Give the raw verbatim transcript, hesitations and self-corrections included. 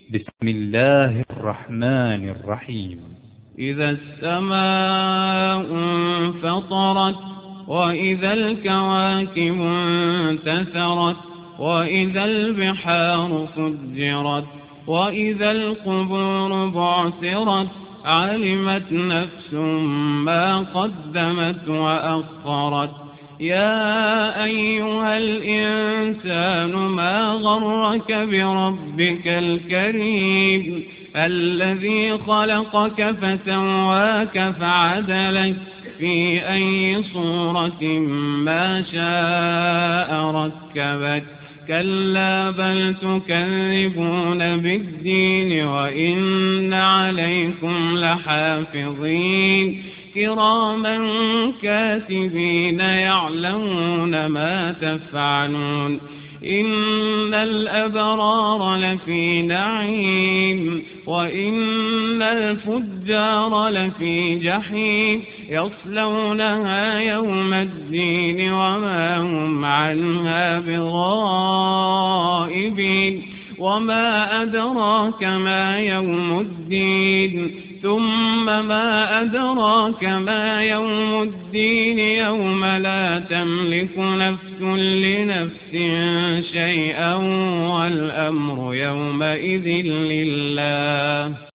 بسم الله الرحمن الرحيم. إذا السماء انفطرت وإذا الكواكب انتثرت وإذا البحار فجرت وإذا القبور بعثرت علمت نفس ما قدمت وأخرت. يا أيها الإنسان ما غرك بربك الكريم الذي خلقك فسواك فعدلك في أي صورة ما شاء ركبك. كلا بل تكذبون بالدين وإن عليكم لحافظين كراما كاتبين يعلمون ما تفعلون. إن الأبرار لفي نعيم وإن الفجار لفي جحيم يصلونها يوم الدين وما هم عنها بغائبين. وما أدراك ما يوم الدين ثم ما أدراك ما يوم الدين يوم لا تملك نفس لنفس شيئا والأمر يومئذ لله.